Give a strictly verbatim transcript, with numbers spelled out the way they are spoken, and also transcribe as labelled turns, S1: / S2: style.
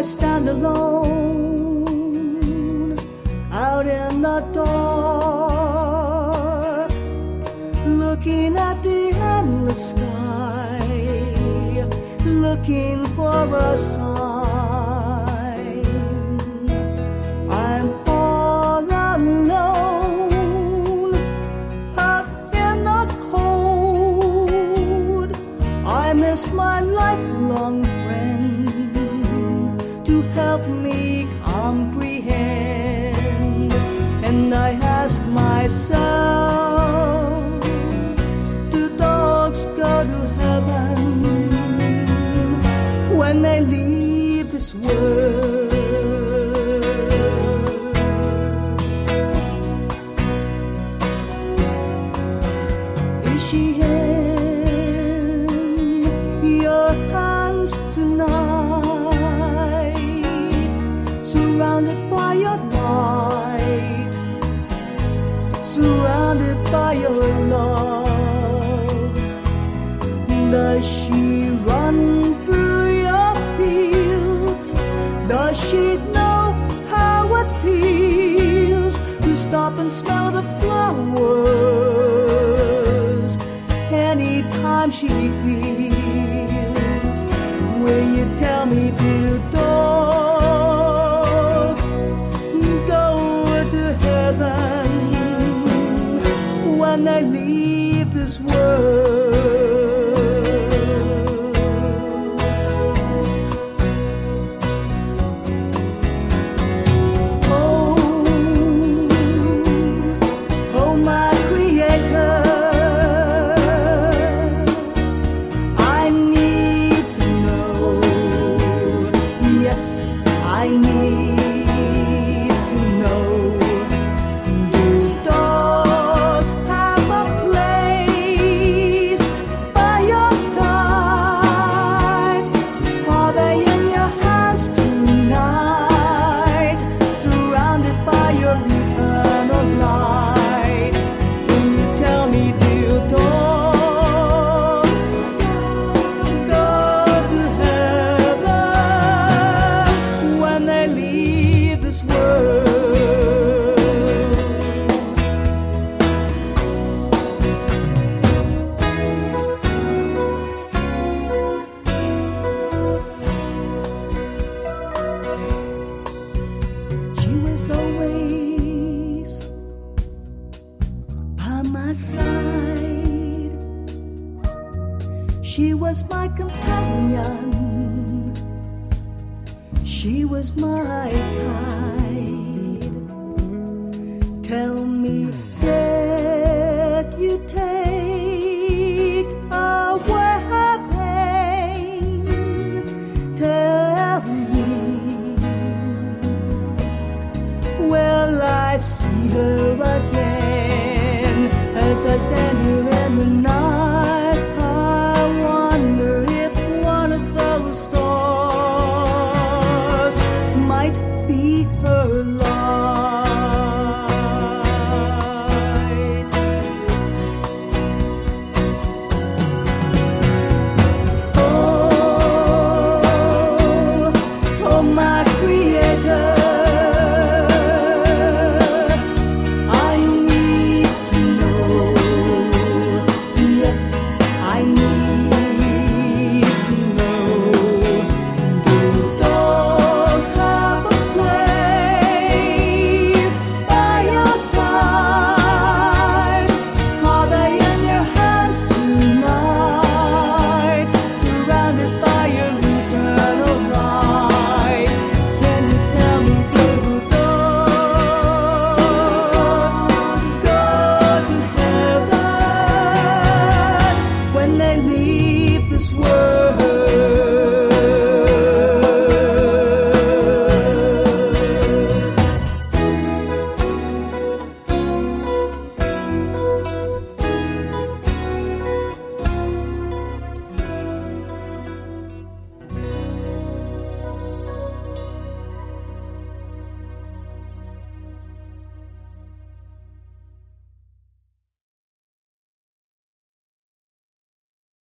S1: stand alone out in the dark, looking at the endless sky, looking for a sign. I'm all alone out in the cold. I miss my lifelong friend to help me comprehend. And I ask myself, do dogs go to heaven when they leave this world? Is she in your hands tonight, surrounded by your light, surrounded by your love? Does she run through your fields? Does she know how it feels to stop and smell the flowers anytime she feels? Will you tell me, do dogs go to heaven when they leave this world? Oh, oh my Creator, I need to know. Yes, I need to know. Do dogs have a place by your side? Are they in your hands tonight, surrounded by your eternal light? Can you tell me, do dogs go to heaven when they leave this world? She was always by my side. She was my companion. She was my guide. Tell me, did you take away her pain? Tell me, will I see her again as I stand here in the